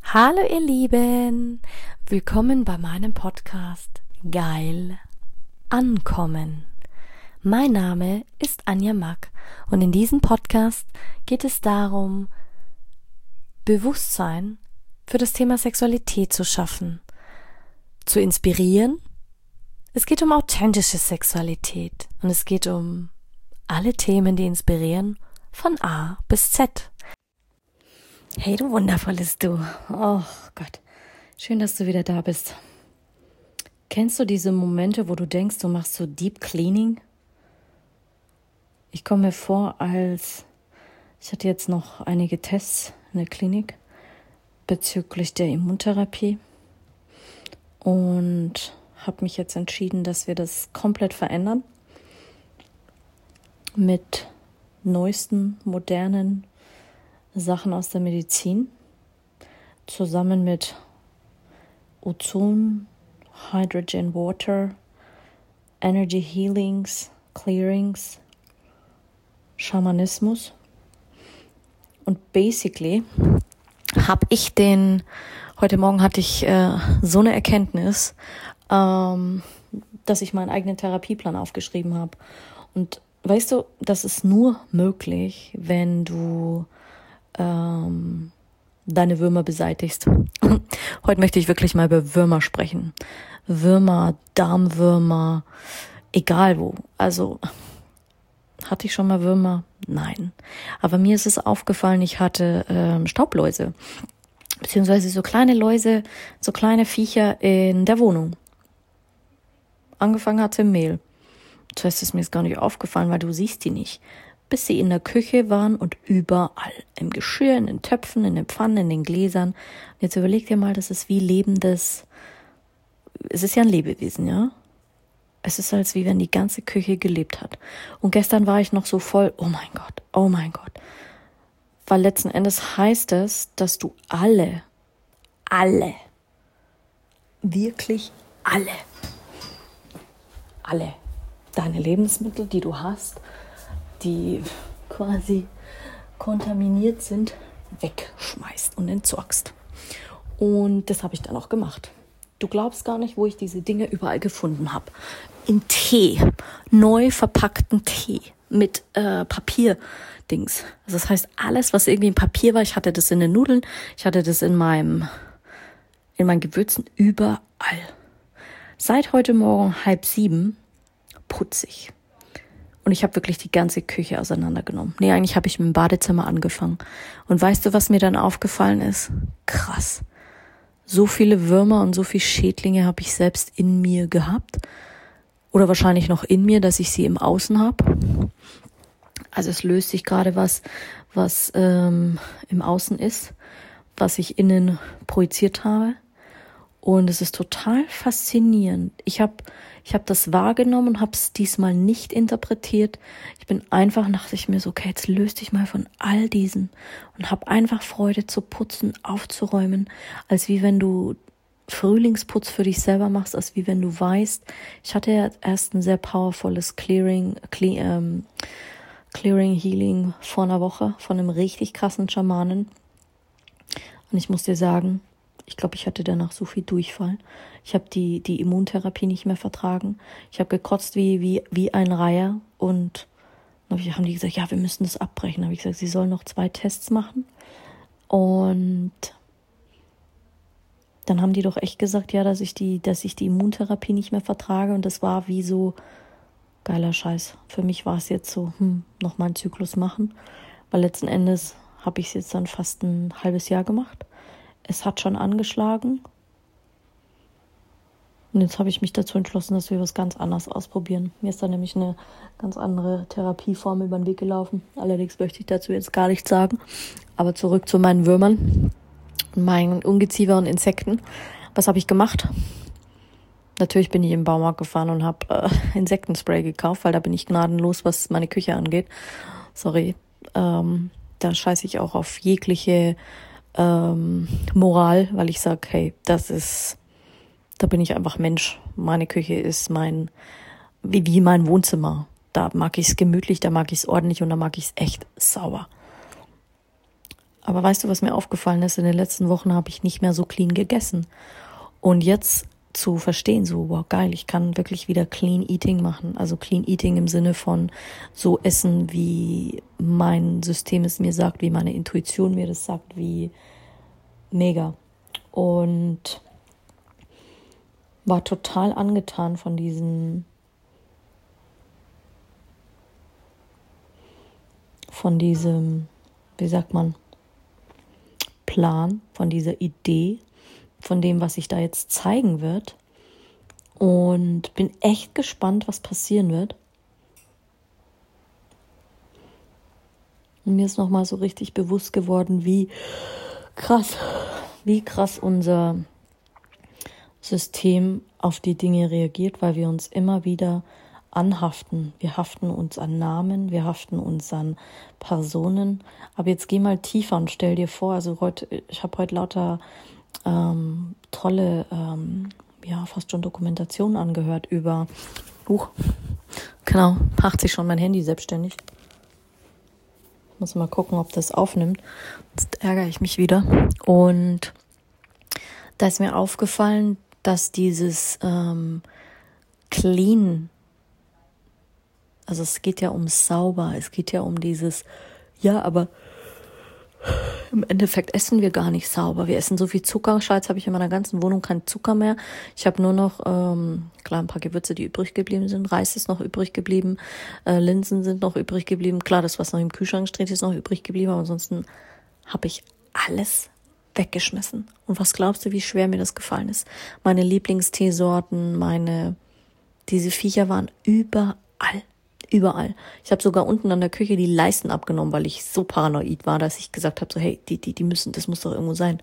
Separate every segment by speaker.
Speaker 1: Hallo ihr Lieben, willkommen bei meinem Podcast Geil Ankommen. Mein Name ist Anja Mack und in diesem Podcast geht es darum, Bewusstsein für das Thema Sexualität zu schaffen, zu inspirieren. Es geht um authentische Sexualität und es geht um alle Themen, die inspirieren, von A bis Z. Hey, du wundervolles Du. Oh Gott, schön, dass du wieder da bist. Kennst du diese Momente, wo du denkst, du machst so Deep Cleaning? Ich komme mir vor, ich hatte jetzt noch einige Tests in der Klinik bezüglich der Immuntherapie und habe mich jetzt entschieden, dass wir das komplett verändern mit neuesten, modernen Sachen aus der Medizin, zusammen mit Ozon, Hydrogen Water, Energy Healings, Clearings, Schamanismus. Und basically heute Morgen hatte ich so eine Erkenntnis, dass ich meinen eigenen Therapieplan aufgeschrieben habe. Und weißt du, das ist nur möglich, wenn du deine Würmer beseitigst. Heute möchte ich wirklich mal über Würmer sprechen. Würmer, Darmwürmer, egal wo. Also, hatte ich schon mal Würmer? Nein. Aber mir ist es aufgefallen, ich hatte Staubläuse. Beziehungsweise so kleine Läuse, so kleine Viecher in der Wohnung. Angefangen hat sie im Mehl. Zuerst ist mir das gar nicht aufgefallen, weil du siehst die nicht. Bis sie in der Küche waren und überall. Im Geschirr, in den Töpfen, in den Pfannen, in den Gläsern. Jetzt überleg dir mal, das ist wie lebendes, es ist ja ein Lebewesen, ja? Es ist, als wie wenn die ganze Küche gelebt hat. Und gestern war ich noch so voll, oh mein Gott. Weil letzten Endes heißt es, dass du alle, wirklich alle deine Lebensmittel, die du hast, die quasi kontaminiert sind, wegschmeißt und entsorgst. Und das habe ich dann auch gemacht. Du glaubst gar nicht, wo ich diese Dinge überall gefunden habe. In Tee, neu verpackten Tee mit Papierdings. Also das heißt, alles, was irgendwie in Papier war, ich hatte das in den Nudeln, ich hatte das in meinen Gewürzen, überall. Seit heute Morgen 6:30 putze ich. Und ich habe wirklich die ganze Küche auseinandergenommen. Nee, eigentlich habe ich mit dem Badezimmer angefangen. Und weißt du, was mir dann aufgefallen ist? Krass. So viele Würmer und so viele Schädlinge habe ich selbst in mir gehabt. Oder wahrscheinlich noch in mir, dass ich sie im Außen habe. Also es löst sich gerade was im Außen ist, was ich innen projiziert habe. Und es ist total faszinierend. Ich hab das wahrgenommen und habe es diesmal nicht interpretiert. Dachte ich mir so, okay, jetzt löst dich mal von all diesen und habe einfach Freude zu putzen, aufzuräumen, als wie wenn du Frühlingsputz für dich selber machst, als wie wenn du weißt, ich hatte ja erst ein sehr powervolles Clearing Healing vor einer Woche von einem richtig krassen Schamanen. Und ich muss dir sagen, ich glaube, ich hatte danach so viel Durchfall. Ich habe die Immuntherapie nicht mehr vertragen. Ich habe gekotzt wie ein Reiher. Und dann haben die gesagt, ja, wir müssen das abbrechen. Dann habe ich gesagt, sie sollen noch 2 Tests machen. Und dann haben die doch echt gesagt, ja, dass ich die Immuntherapie nicht mehr vertrage. Und das war wie so geiler Scheiß. Für mich war es jetzt so, nochmal einen Zyklus machen. Weil letzten Endes habe ich es jetzt dann fast ein halbes Jahr gemacht. Es hat schon angeschlagen. Und jetzt habe ich mich dazu entschlossen, dass wir was ganz anderes ausprobieren. Mir ist da nämlich eine ganz andere Therapieform über den Weg gelaufen. Allerdings möchte ich dazu jetzt gar nichts sagen. Aber zurück zu meinen Würmern, meinen Ungeziefer und Insekten. Was habe ich gemacht? Natürlich bin ich im Baumarkt gefahren und habe Insektenspray gekauft, weil da bin ich gnadenlos, was meine Küche angeht. Sorry, da scheiße ich auch auf jegliche Moral, weil ich sage, hey, da bin ich einfach Mensch. Meine Küche ist wie mein Wohnzimmer. Da mag ich es gemütlich, da mag ich es ordentlich und da mag ich es echt sauber. Aber weißt du, was mir aufgefallen ist? In den letzten Wochen habe ich nicht mehr so clean gegessen. Und jetzt zu verstehen, so, wow, geil, ich kann wirklich wieder Clean Eating machen. Also Clean Eating im Sinne von so essen, wie mein System es mir sagt, wie meine Intuition mir das sagt, wie mega. Und war total angetan von diesem wie sagt man, Plan, von dieser Idee, von dem, was sich da jetzt zeigen wird. Und bin echt gespannt, was passieren wird. Und mir ist nochmal so richtig bewusst geworden, wie krass unser System auf die Dinge reagiert, weil wir uns immer wieder anhaften. Wir haften uns an Namen, wir haften uns an Personen. Aber jetzt geh mal tiefer und stell dir vor, also ich habe heute lauter tolle, fast schon Dokumentationen angehört über, macht sich schon mein Handy selbstständig. Muss mal gucken, ob das aufnimmt. Jetzt ärgere ich mich wieder. Und da ist mir aufgefallen, dass dieses Clean, also es geht ja um sauber, es geht ja um dieses, ja, aber im Endeffekt essen wir gar nicht sauber. Wir essen so viel Zucker. Scheiß, habe ich in meiner ganzen Wohnung keinen Zucker mehr. Ich habe nur noch, ein paar Gewürze, die übrig geblieben sind. Reis ist noch übrig geblieben. Linsen sind noch übrig geblieben. Klar, das, was noch im Kühlschrank steht, ist noch übrig geblieben. Aber ansonsten habe ich alles weggeschmissen. Und was glaubst du, wie schwer mir das gefallen ist? Meine Lieblingsteesorten, diese Viecher waren überall. Überall. Ich habe sogar unten an der Küche die Leisten abgenommen, weil ich so paranoid war, dass ich gesagt habe, so hey, das muss doch irgendwo sein.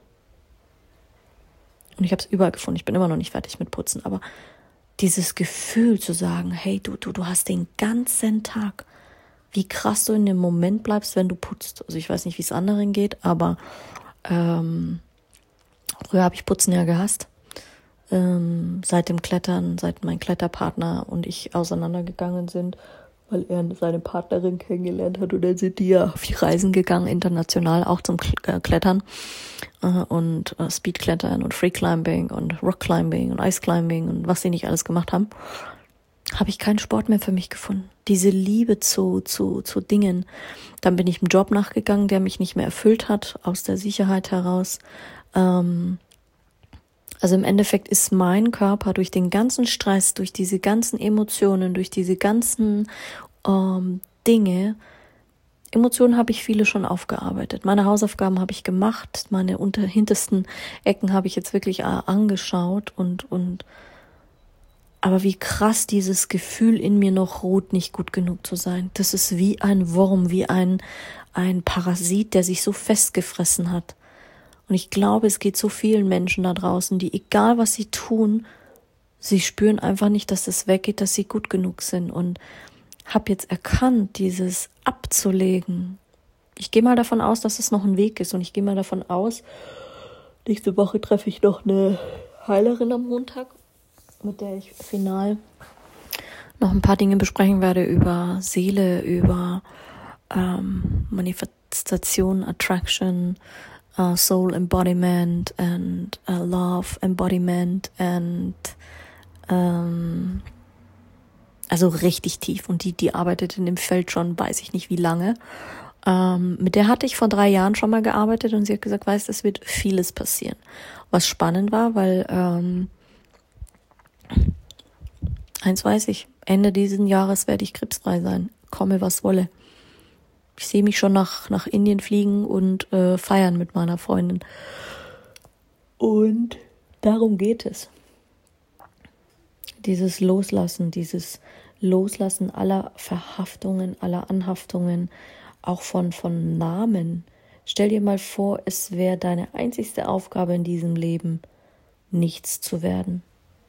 Speaker 1: Und ich habe es überall gefunden. Ich bin immer noch nicht fertig mit Putzen, aber dieses Gefühl zu sagen, hey, du hast den ganzen Tag, wie krass du in dem Moment bleibst, wenn du putzt. Also ich weiß nicht, wie es anderen geht, aber früher habe ich Putzen ja gehasst. Seit dem Klettern, seit mein Kletterpartner und ich auseinandergegangen sind, weil er seine Partnerin kennengelernt hat und dann sind die ja auf die Reisen gegangen, international, auch zum Klettern und Speedklettern und Freeclimbing und Rockclimbing und Iceclimbing und was sie nicht alles gemacht haben, habe ich keinen Sport mehr für mich gefunden. Diese Liebe zu Dingen. Dann bin ich einem Job nachgegangen, der mich nicht mehr erfüllt hat, aus der Sicherheit heraus. Also im Endeffekt ist mein Körper durch den ganzen Stress, durch diese ganzen Emotionen, durch diese ganzen Dinge, Emotionen habe ich viele schon aufgearbeitet. Meine Hausaufgaben habe ich gemacht, meine hintersten Ecken habe ich jetzt wirklich angeschaut und aber wie krass dieses Gefühl in mir noch ruht, nicht gut genug zu sein. Das ist wie ein Wurm, wie ein Parasit, der sich so festgefressen hat. Und ich glaube, es geht so vielen Menschen da draußen, die, egal was sie tun, sie spüren einfach nicht, dass es weggeht, dass sie gut genug sind. Und habe jetzt erkannt, dieses abzulegen. Ich gehe mal davon aus, dass es noch ein Weg ist. Und ich gehe mal davon aus, nächste Woche treffe ich noch eine Heilerin am Montag, mit der ich final noch ein paar Dinge besprechen werde über Seele, über Manifestation, Attraction, Soul Embodiment and Love Embodiment and also richtig tief. Und die arbeitet in dem Feld schon, weiß ich nicht wie lange. Mit der hatte ich vor 3 Jahren schon mal gearbeitet und sie hat gesagt, weißt, es wird vieles passieren. Was spannend war, weil eins weiß ich, Ende dieses Jahres werde ich krebsfrei sein, komme was wolle. Ich sehe mich schon nach Indien fliegen und feiern mit meiner Freundin. Und darum geht es. Dieses Loslassen aller Verhaftungen, aller Anhaftungen, auch von Namen. Stell dir mal vor, es wäre deine einzigste Aufgabe in diesem Leben, nichts zu werden.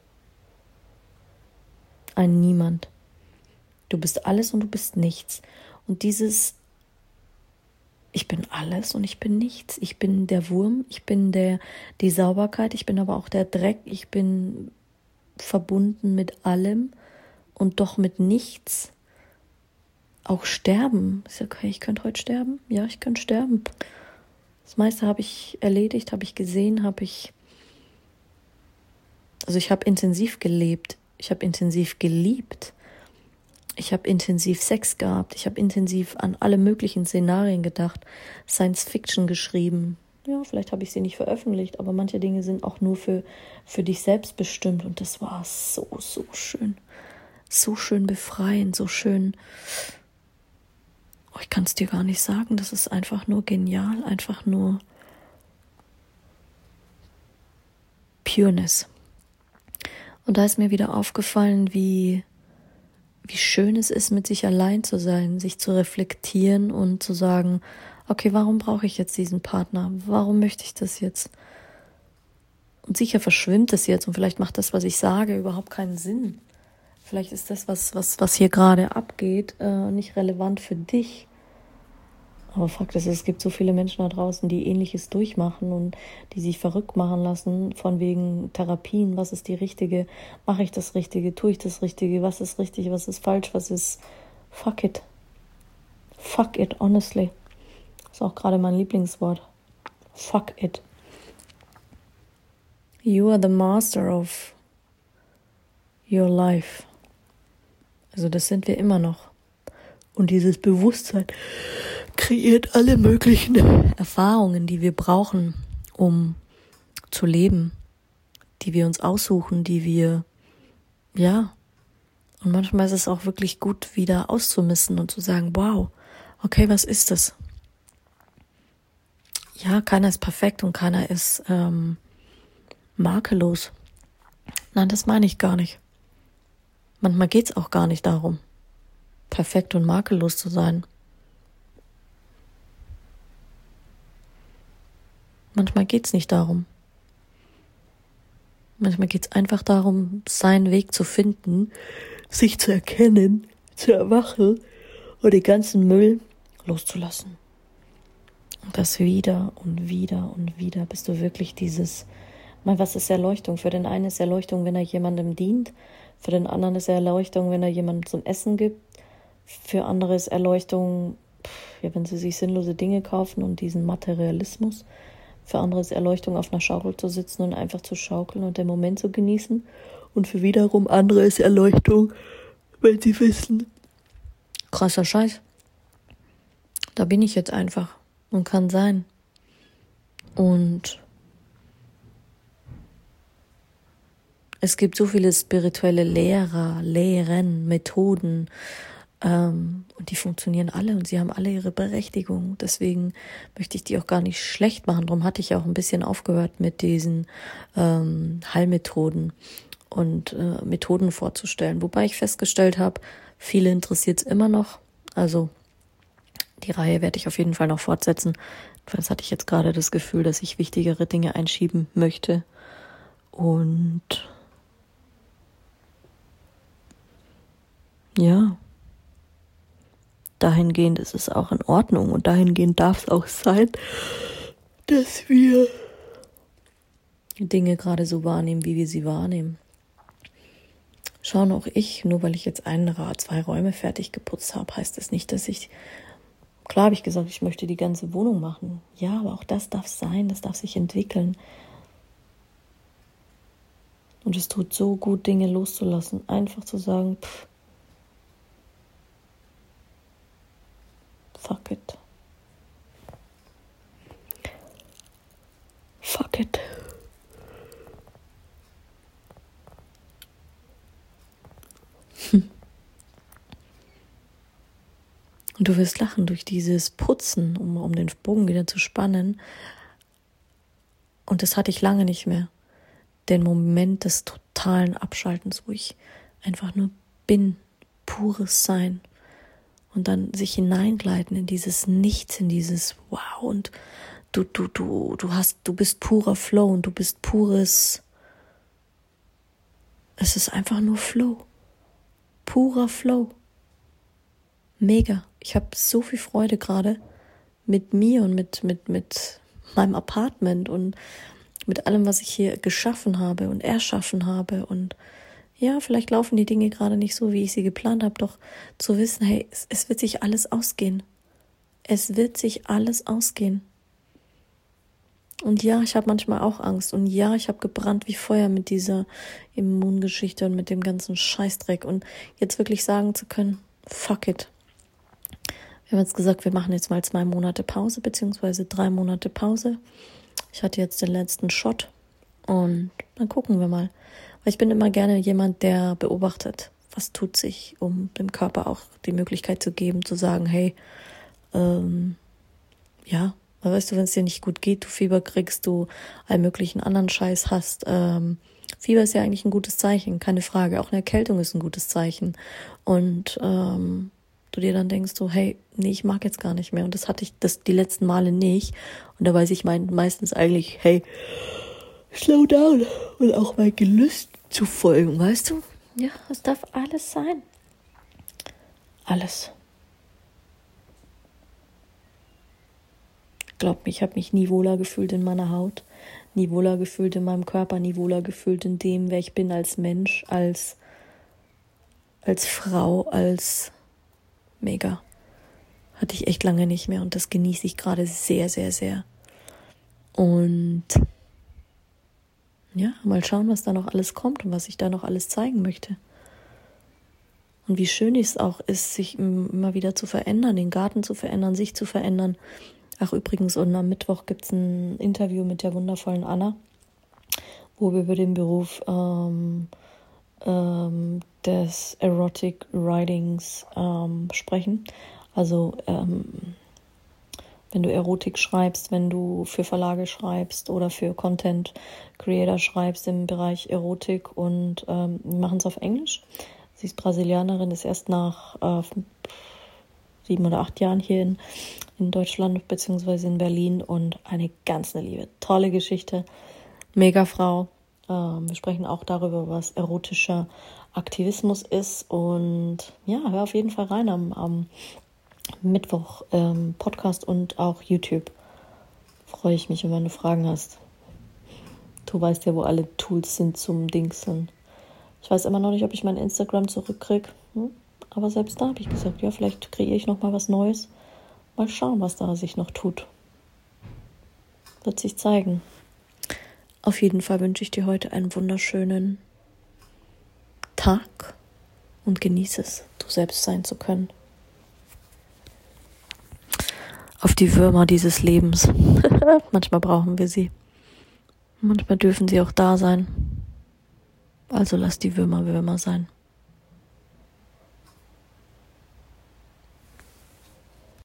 Speaker 1: Ein Niemand. Du bist alles und du bist nichts. Und dieses ich bin alles und ich bin nichts. Ich bin der Wurm, ich bin die Sauberkeit, ich bin aber auch der Dreck. Ich bin verbunden mit allem und doch mit nichts. Auch sterben. Ist okay, ich könnte heute sterben. Ja, ich könnte sterben. Das meiste habe ich erledigt, habe ich gesehen, ich habe intensiv gelebt, ich habe intensiv geliebt, ich habe intensiv Sex gehabt, ich habe intensiv an alle möglichen Szenarien gedacht, Science Fiction geschrieben. Ja, vielleicht habe ich sie nicht veröffentlicht, aber manche Dinge sind auch nur für dich selbst bestimmt und das war so, so schön. So schön befreiend, so schön. Oh, ich kann es dir gar nicht sagen, das ist einfach nur genial, einfach nur Pureness. Und da ist mir wieder aufgefallen, wie schön es ist, mit sich allein zu sein, sich zu reflektieren und zu sagen, okay, warum brauche ich jetzt diesen Partner? Warum möchte ich das jetzt? Und sicher verschwimmt es jetzt und vielleicht macht das, was ich sage, überhaupt keinen Sinn. Vielleicht ist das, was hier gerade abgeht, nicht relevant für dich. Aber Fakt ist, es gibt so viele Menschen da draußen, die Ähnliches durchmachen und die sich verrückt machen lassen von wegen Therapien. Was ist die richtige? Mache ich das Richtige? Tue ich das Richtige? Was ist richtig? Was ist falsch? Was ist... Fuck it. Fuck it, honestly. Das ist auch gerade mein Lieblingswort. Fuck it. You are the master of your life. Also das sind wir immer noch. Und dieses Bewusstsein kreiert alle möglichen Erfahrungen, die wir brauchen, um zu leben, die wir uns aussuchen, und manchmal ist es auch wirklich gut, wieder auszumisten und zu sagen, wow, okay, was ist das? Ja, keiner ist perfekt und keiner ist makellos. Nein, das meine ich gar nicht. Manchmal geht's auch gar nicht darum, perfekt und makellos zu sein. Manchmal geht's nicht darum. Manchmal geht's einfach darum, seinen Weg zu finden, sich zu erkennen, zu erwachen und den ganzen Müll loszulassen. Und das wieder und wieder und wieder, bis du wirklich was ist Erleuchtung? Für den einen ist Erleuchtung, wenn er jemandem dient. Für den anderen ist Erleuchtung, wenn er jemandem zum Essen gibt. Für andere ist Erleuchtung, wenn sie sich sinnlose Dinge kaufen und diesen Materialismus. Für andere ist Erleuchtung, auf einer Schaukel zu sitzen und einfach zu schaukeln und den Moment zu genießen. Und für wiederum andere ist Erleuchtung, wenn sie wissen, krasser Scheiß, da bin ich jetzt einfach und kann sein. Und es gibt so viele spirituelle Lehrer, Lehren, Methoden, und die funktionieren alle und sie haben alle ihre Berechtigung. Deswegen möchte ich die auch gar nicht schlecht machen. Darum hatte ich auch ein bisschen aufgehört mit diesen Heilmethoden und Methoden vorzustellen. Wobei ich festgestellt habe, viele interessiert es immer noch. Also die Reihe werde ich auf jeden Fall noch fortsetzen. Jedenfalls hatte ich jetzt gerade das Gefühl, dass ich wichtigere Dinge einschieben möchte. Und ja, dahingehend ist es auch in Ordnung und dahingehend darf es auch sein, dass wir Dinge gerade so wahrnehmen, wie wir sie wahrnehmen. Schauen auch ich, nur weil ich jetzt 2 Räume fertig geputzt habe, heißt das nicht, dass klar habe ich gesagt, ich möchte die ganze Wohnung machen. Ja, aber auch das darf sein, das darf sich entwickeln. Und es tut so gut, Dinge loszulassen, einfach zu sagen, fuck it. Fuck it. Und du wirst lachen durch dieses Putzen, um den Bogen wieder zu spannen. Und das hatte ich lange nicht mehr. Den Moment des totalen Abschaltens, wo ich einfach nur bin, pures Sein. Und dann sich hineingleiten in dieses Nichts, in dieses Wow. Und du bist purer Flow und du bist pures. Es ist einfach nur Flow. Purer Flow. Mega. Ich habe so viel Freude gerade mit mir und mit meinem Apartment und mit allem, was ich hier geschaffen habe und erschaffen habe. Und ja, vielleicht laufen die Dinge gerade nicht so, wie ich sie geplant habe, doch zu wissen, hey, es wird sich alles ausgehen. Es wird sich alles ausgehen. Und ja, ich habe manchmal auch Angst. Und ja, ich habe gebrannt wie Feuer mit dieser Immungeschichte und mit dem ganzen Scheißdreck. Und jetzt wirklich sagen zu können, fuck it. Wir haben jetzt gesagt, wir machen jetzt mal 2 Monate Pause, beziehungsweise 3 Monate Pause. Ich hatte jetzt den letzten Shot und dann gucken wir mal. Weil ich bin immer gerne jemand, der beobachtet, was tut sich, um dem Körper auch die Möglichkeit zu geben, zu sagen, hey, ja, aber weißt du, wenn es dir nicht gut geht, du Fieber kriegst, du all möglichen anderen Scheiß hast. Fieber ist ja eigentlich ein gutes Zeichen, keine Frage. Auch eine Erkältung ist ein gutes Zeichen. Und du dir dann denkst so, hey, nee, ich mag jetzt gar nicht mehr. Und das hatte ich die letzten Male nicht. Und da weiß ich meistens eigentlich, hey, slow down. Und auch mein Gelüst zu folgen, weißt du? Ja, es darf alles sein. Alles. Glaub mir, ich habe mich nie wohler gefühlt in meiner Haut, nie wohler gefühlt in meinem Körper, nie wohler gefühlt in dem, wer ich bin als Mensch, als Frau, als mega. Hatte ich echt lange nicht mehr und das genieße ich gerade sehr, sehr, sehr. Und ja, mal schauen, was da noch alles kommt und was ich da noch alles zeigen möchte. Und wie schön es auch ist, sich immer wieder zu verändern, den Garten zu verändern, sich zu verändern. Ach übrigens, und am Mittwoch gibt es ein Interview mit der wundervollen Anna, wo wir über den Beruf des Erotic Writings sprechen. Also wenn du Erotik schreibst, wenn du für Verlage schreibst oder für Content Creator schreibst im Bereich Erotik und wir machen es auf Englisch. Sie ist Brasilianerin, ist erst nach 7 oder 8 Jahren hier in Deutschland beziehungsweise in Berlin und eine ganz Liebe. Tolle Geschichte, mega Frau. Wir sprechen auch darüber, was erotischer Aktivismus ist und ja, hör auf jeden Fall rein am Mittwoch Podcast und auch YouTube. Freue ich mich, wenn du Fragen hast. Du weißt ja, wo alle Tools sind zum Dingsen. Ich weiß immer noch nicht, ob ich mein Instagram zurückkriege. Aber selbst da habe ich gesagt, ja, vielleicht kreiere ich noch mal was Neues. Mal schauen, was da sich noch tut. Wird sich zeigen. Auf jeden Fall wünsche ich dir heute einen wunderschönen Tag und genieße es, du selbst sein zu können. Auf die Würmer dieses Lebens. Manchmal brauchen wir sie. Manchmal dürfen sie auch da sein. Also lass die Würmer Würmer sein.